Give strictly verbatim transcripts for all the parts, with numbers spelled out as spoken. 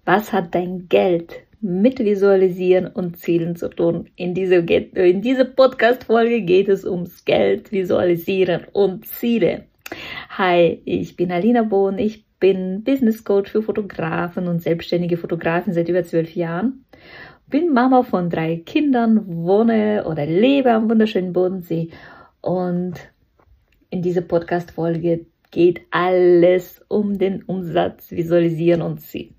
Was hat dein Geld mit Visualisieren und Zielen zu tun? In diese, in diese Podcast-Folge geht es ums Geld, Visualisieren und Ziele. Hi, ich bin Alina Bohn, ich bin Business Coach für Fotografen und selbstständige Fotografen seit über zwölf Jahren. Bin Mama von drei Kindern, wohne oder lebe am wunderschönen Bodensee und in dieser Podcast-Folge geht alles um den Umsatz, Visualisieren und Zielen.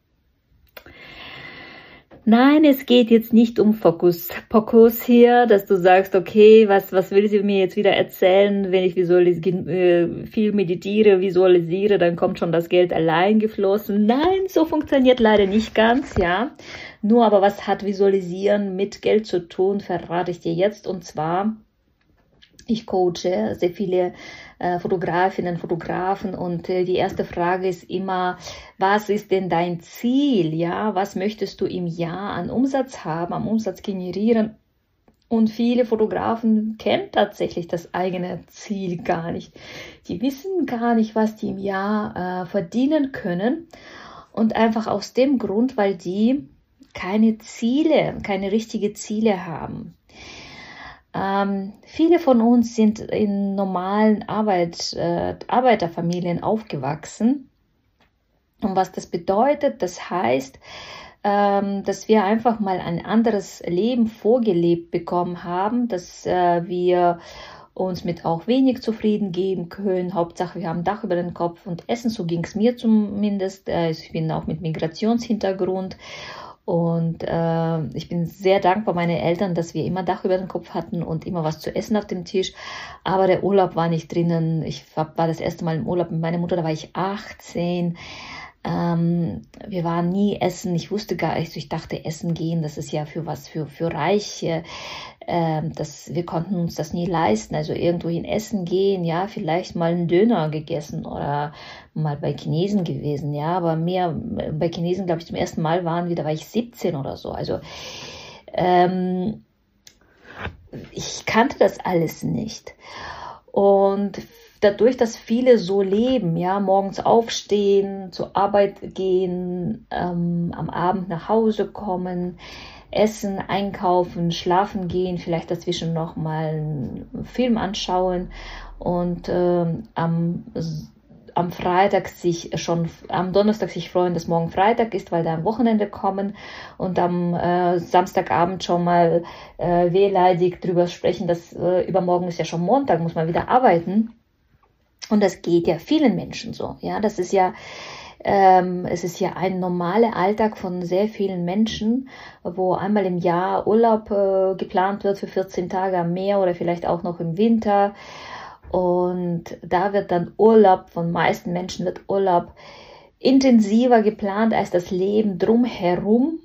Nein, es geht jetzt nicht um Fokus Pokus hier, dass du sagst, okay, was was will sie mir jetzt wieder erzählen, wenn ich visualisiere, viel meditiere, visualisiere, dann kommt schon das Geld allein geflossen. Nein, so funktioniert leider nicht ganz, ja. Nur aber was hat Visualisieren mit Geld zu tun, verrate ich dir jetzt, und zwar ich coache sehr viele äh, Fotografinnen, Fotografen und äh, die erste Frage ist immer, was ist denn dein Ziel? Ja, was möchtest du im Jahr an Umsatz haben, am Umsatz generieren? Und viele Fotografen kennen tatsächlich das eigene Ziel gar nicht. Die wissen gar nicht, was die im Jahr äh, verdienen können. Und einfach aus dem Grund, weil die keine Ziele, keine richtigen Ziele haben. Ähm, viele von uns sind in normalen Arbeit, äh, Arbeiterfamilien aufgewachsen. Und was das bedeutet, das heißt, ähm, dass wir einfach mal ein anderes Leben vorgelebt bekommen haben, dass äh, wir uns mit auch wenig zufrieden geben können. Hauptsache, wir haben ein Dach über den Kopf und Essen, so ging es mir zumindest. Äh, ich bin auch mit Migrationshintergrund. Und äh, ich bin sehr dankbar meinen Eltern, dass wir immer Dach über den Kopf hatten und immer was zu essen auf dem Tisch. Aber der Urlaub war nicht drinnen. Ich war, war das erste Mal im Urlaub mit meiner Mutter, da war ich achtzehn. Ähm, wir waren nie essen. Ich wusste gar nicht, ich dachte, essen gehen, das ist ja für was, für, für Reiche. Ähm, das, wir konnten uns das nie leisten. Also irgendwo hin essen gehen, ja, vielleicht mal einen Döner gegessen oder mal bei Chinesen gewesen, ja, aber mehr bei Chinesen, glaube ich, zum ersten Mal waren wir, da war ich siebzehn oder so. Also ähm, ich kannte das alles nicht. Und dadurch, dass viele so leben, ja, morgens aufstehen, zur Arbeit gehen, ähm, am Abend nach Hause kommen, essen, einkaufen, schlafen gehen, vielleicht dazwischen noch mal einen Film anschauen und ähm, am am Freitag sich schon, am Donnerstag sich freuen, dass morgen Freitag ist, weil da am Wochenende kommen, und am äh, Samstagabend schon mal äh, wehleidig drüber sprechen, dass äh, übermorgen ist ja schon Montag, muss man wieder arbeiten. Und das geht ja vielen Menschen so, ja, das ist ja, ähm, es ist ja ein normaler Alltag von sehr vielen Menschen, wo einmal im Jahr Urlaub äh, geplant wird für vierzehn Tage am Meer oder vielleicht auch noch im Winter. Und da wird dann Urlaub, von meisten Menschen wird Urlaub intensiver geplant als das Leben drumherum.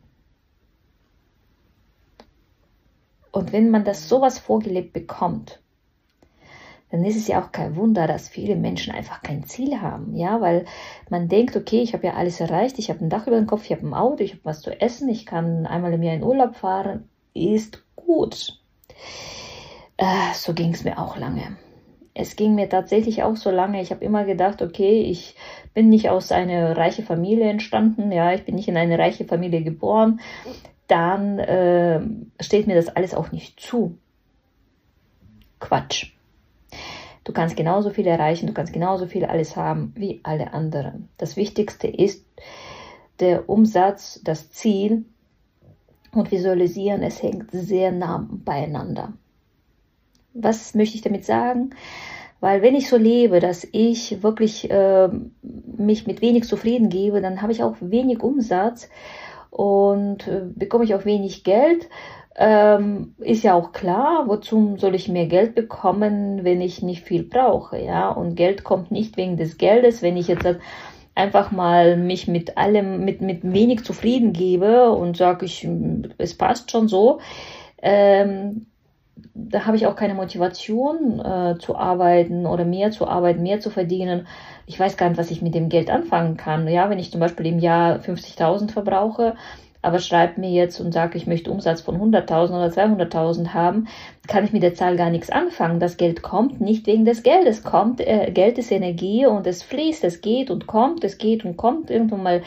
Und wenn man das sowas vorgelebt bekommt, dann ist es ja auch kein Wunder, dass viele Menschen einfach kein Ziel haben. Ja, weil man denkt, okay, ich habe ja alles erreicht, ich habe ein Dach über dem Kopf, ich habe ein Auto, ich habe was zu essen, ich kann einmal im Jahr in Urlaub fahren, ist gut. Äh, so ging es mir auch lange. Es ging mir tatsächlich auch so lange. Ich habe immer gedacht, okay, ich bin nicht aus einer reichen Familie entstanden, ja, ich bin nicht in eine reiche Familie geboren, dann äh, steht mir das alles auch nicht zu. Quatsch. Du kannst genauso viel erreichen, du kannst genauso viel alles haben wie alle anderen. Das Wichtigste ist der Umsatz, das Ziel, und Visualisieren, es hängt sehr nah beieinander. Was möchte ich damit sagen? Weil wenn ich so lebe, dass ich wirklich äh, mich mit wenig zufrieden gebe, dann habe ich auch wenig Umsatz und äh, bekomme ich auch wenig Geld. Ähm, ist ja auch klar, wozu soll ich mehr Geld bekommen, wenn ich nicht viel brauche, ja? Und Geld kommt nicht wegen des Geldes, wenn ich jetzt einfach mal mich mit allem, mit, mit wenig zufrieden gebe und sage, ich, es passt schon so, ähm, da habe ich auch keine Motivation äh, zu arbeiten oder mehr zu arbeiten, mehr zu verdienen. Ich weiß gar nicht, was ich mit dem Geld anfangen kann. Ja, wenn ich zum Beispiel im Jahr fünfzigtausend verbrauche, aber schreibt mir jetzt und sagt, ich möchte Umsatz von hunderttausend oder zweihunderttausend haben, kann ich mit der Zahl gar nichts anfangen. Das Geld kommt nicht wegen des Geldes. Kommt, äh, Geld ist Energie und es fließt, es geht und kommt, es geht und kommt. Irgendwann mal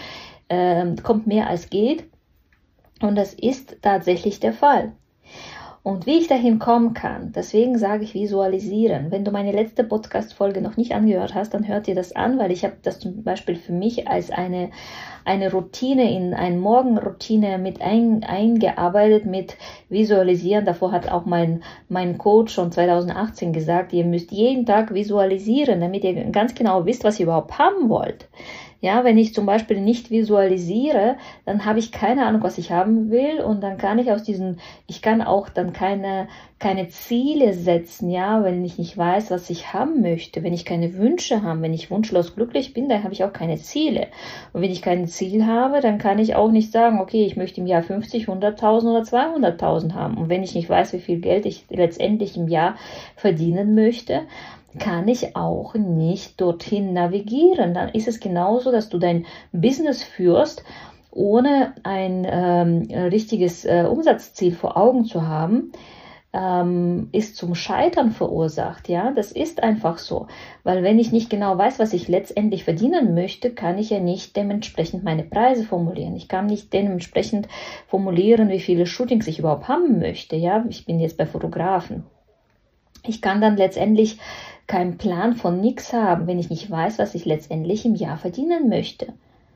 äh, kommt mehr als geht. Und das ist tatsächlich der Fall. Und wie ich dahin kommen kann, deswegen sage ich visualisieren. Wenn du meine letzte Podcast-Folge noch nicht angehört hast, dann hört dir das an, weil ich habe das zum Beispiel für mich als eine, eine Routine, in eine Morgenroutine mit ein, eingearbeitet, mit Visualisieren. Davor hat auch mein, mein Coach schon zweitausendachtzehn gesagt, ihr müsst jeden Tag visualisieren, damit ihr ganz genau wisst, was ihr überhaupt haben wollt. Ja, wenn ich zum Beispiel nicht visualisiere, dann habe ich keine Ahnung, was ich haben will, und dann kann ich aus diesen, ich kann auch dann keine, keine Ziele setzen, ja, wenn ich nicht weiß, was ich haben möchte, wenn ich keine Wünsche habe, wenn ich wunschlos glücklich bin, dann habe ich auch keine Ziele. Und wenn ich kein Ziel habe, dann kann ich auch nicht sagen, okay, ich möchte im Jahr fünfzig, hunderttausend oder zweihunderttausend haben. Und wenn ich nicht weiß, wie viel Geld ich letztendlich im Jahr verdienen möchte, kann ich auch nicht dorthin navigieren. Dann ist es genauso, dass du dein Business führst, ohne ein ähm, richtiges äh, Umsatzziel vor Augen zu haben, ähm, ist zum Scheitern verursacht. Ja, das ist einfach so. Weil wenn ich nicht genau weiß, was ich letztendlich verdienen möchte, kann ich ja nicht dementsprechend meine Preise formulieren. Ich kann nicht dementsprechend formulieren, wie viele Shootings ich überhaupt haben möchte. Ja, ich bin jetzt bei Fotografen. Ich kann dann letztendlich keinen Plan von nichts haben, wenn ich nicht weiß, was ich letztendlich im Jahr verdienen möchte.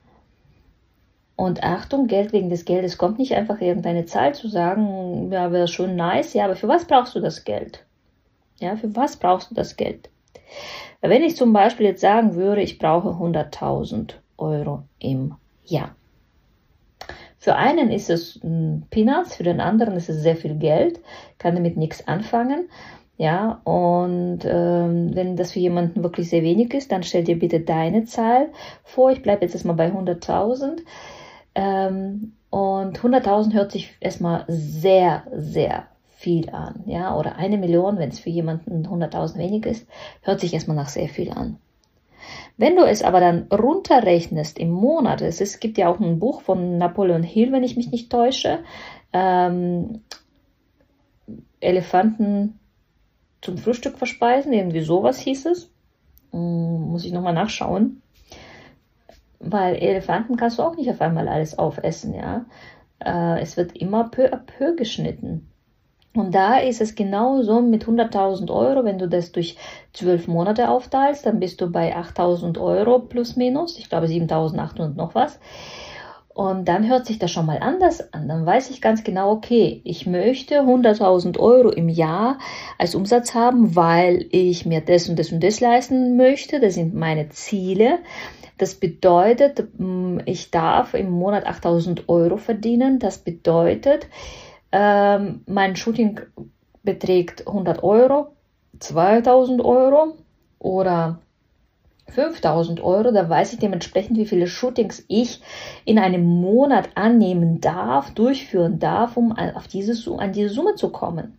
Und Achtung, Geld wegen des Geldes kommt nicht einfach irgendeine Zahl zu sagen, ja, wäre schon nice, ja, aber für was brauchst du das Geld? Ja, für was brauchst du das Geld? Wenn ich zum Beispiel jetzt sagen würde, ich brauche hunderttausend Euro im Jahr. Für einen ist es Peanuts, für den anderen ist es sehr viel Geld, kann damit nichts anfangen. Ja, und ähm, wenn das für jemanden wirklich sehr wenig ist, dann stell dir bitte deine Zahl vor. Ich bleibe jetzt erstmal bei hunderttausend. Ähm, und hunderttausend hört sich erstmal sehr, sehr viel an. Ja, oder eine Million, wenn es für jemanden hunderttausend wenig ist, hört sich erstmal nach sehr viel an. Wenn du es aber dann runterrechnest im Monat, es, ist, es gibt ja auch ein Buch von Napoleon Hill, wenn ich mich nicht täusche, ähm, Elefanten zum Frühstück verspeisen, irgendwie sowas hieß es. Hm, muss ich nochmal nachschauen. Weil Elefanten kannst du auch nicht auf einmal alles aufessen, ja. Äh, es wird immer peu à peu geschnitten. Und da ist es genauso mit hunderttausend Euro, wenn du das durch zwölf Monate aufteilst, dann bist du bei achttausend Euro plus minus, ich glaube siebentausendachthundert noch was. Und dann hört sich das schon mal anders an. Dann weiß ich ganz genau, okay, ich möchte hunderttausend Euro im Jahr als Umsatz haben, weil ich mir das und das und das leisten möchte. Das sind meine Ziele. Das bedeutet, ich darf im Monat achttausend Euro verdienen. Das bedeutet, mein Shooting beträgt hundert Euro, zweitausend Euro oder fünftausend Euro, da weiß ich dementsprechend, wie viele Shootings ich in einem Monat annehmen darf, durchführen darf, um auf diese, an diese Summe zu kommen.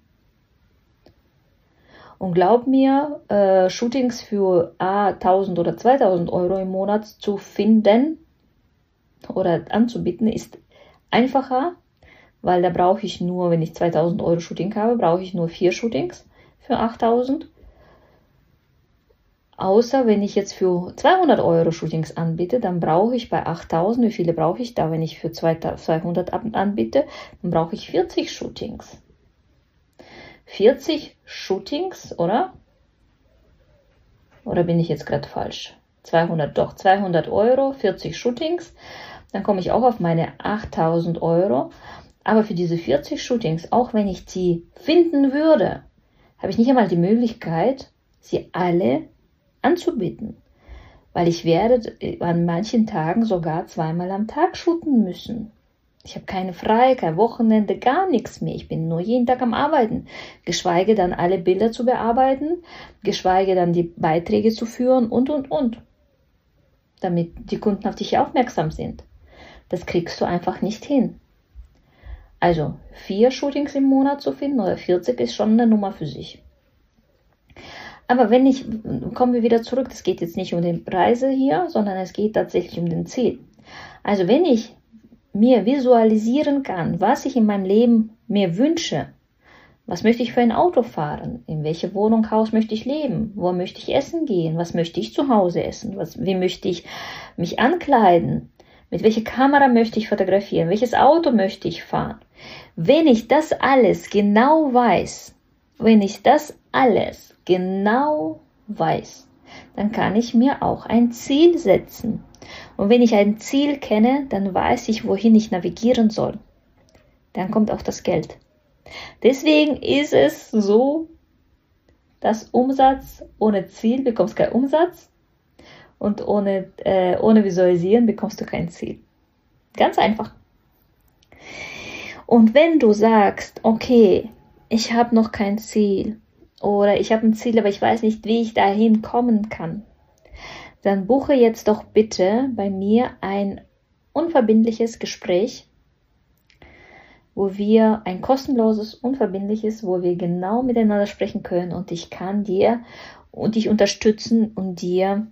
Und glaub mir, äh, Shootings für ah, tausend oder zweitausend Euro im Monat zu finden oder anzubieten, ist einfacher, weil da brauche ich nur, wenn ich zweitausend Euro Shooting habe, brauche ich nur vier Shootings für achttausend. Außer wenn ich jetzt für zweihundert Euro Shootings anbiete, dann brauche ich bei achttausend, wie viele brauche ich da, wenn ich für zweihundert anbiete, dann brauche ich vierzig Shootings. vierzig Shootings, oder? Oder bin ich jetzt gerade falsch? zweihundert, doch, zweihundert Euro, vierzig Shootings, dann komme ich auch auf meine achttausend Euro. Aber für diese vierzig Shootings, auch wenn ich sie finden würde, habe ich nicht einmal die Möglichkeit, sie alle anzubieten, weil ich werde an manchen Tagen sogar zweimal am Tag shooten müssen. Ich habe keine Frei, kein Wochenende, gar nichts mehr. Ich bin nur jeden Tag am Arbeiten, geschweige dann alle Bilder zu bearbeiten, geschweige dann die Beiträge zu führen und, und, und, damit die Kunden auf dich aufmerksam sind. Das kriegst du einfach nicht hin. Also vier Shootings im Monat zu finden oder vierzig ist schon eine Nummer für sich. Aber wenn ich, kommen wir wieder zurück, es geht jetzt nicht um den Preise hier, sondern es geht tatsächlich um den Ziel. Also wenn ich mir visualisieren kann, was ich in meinem Leben mir wünsche, was möchte ich für ein Auto fahren, in welche Wohnung, Haus möchte ich leben, wo möchte ich essen gehen, was möchte ich zu Hause essen, was, wie möchte ich mich ankleiden, Mit welcher Kamera möchte ich fotografieren? Welches Auto möchte ich fahren? Wenn ich das alles genau weiß, wenn ich das alles genau weiß, dann kann ich mir auch ein Ziel setzen. Und wenn ich ein Ziel kenne, dann weiß ich, wohin ich navigieren soll. Dann kommt auch das Geld. Deswegen ist es so, dass Umsatz ohne Ziel bekommst keinen Umsatz und ohne, äh, ohne Visualisieren bekommst du kein Ziel. Ganz einfach. Und wenn du sagst, okay, ich habe noch kein Ziel oder ich habe ein Ziel, aber ich weiß nicht, wie ich dahin kommen kann, dann buche jetzt doch bitte bei mir ein unverbindliches Gespräch, wo wir ein kostenloses, unverbindliches, wo wir genau miteinander sprechen können und ich kann dir und dich unterstützen und dir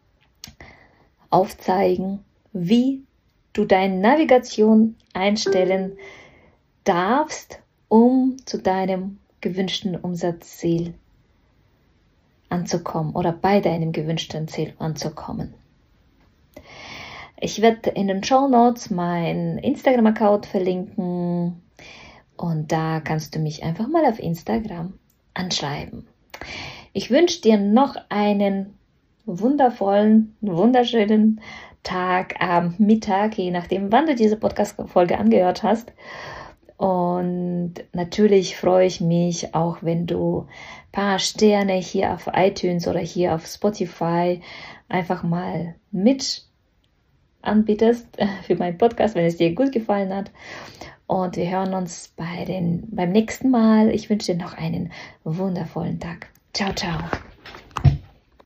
aufzeigen, wie du deine Navigation einstellen darfst, um zu deinem gewünschten Umsatzziel anzukommen oder bei deinem gewünschten Ziel anzukommen. Ich werde in den Shownotes meinen Instagram-Account verlinken und da kannst du mich einfach mal auf Instagram anschreiben. Ich wünsche dir noch einen wundervollen, wunderschönen Tag, Abend, Mittag, je nachdem, wann du diese Podcast-Folge angehört hast. Und natürlich freue ich mich auch, wenn du ein paar Sterne hier auf iTunes oder hier auf Spotify einfach mal mit anbietest für meinen Podcast, wenn es dir gut gefallen hat. Und wir hören uns bei den, beim nächsten Mal. Ich wünsche dir noch einen wundervollen Tag. Ciao, ciao.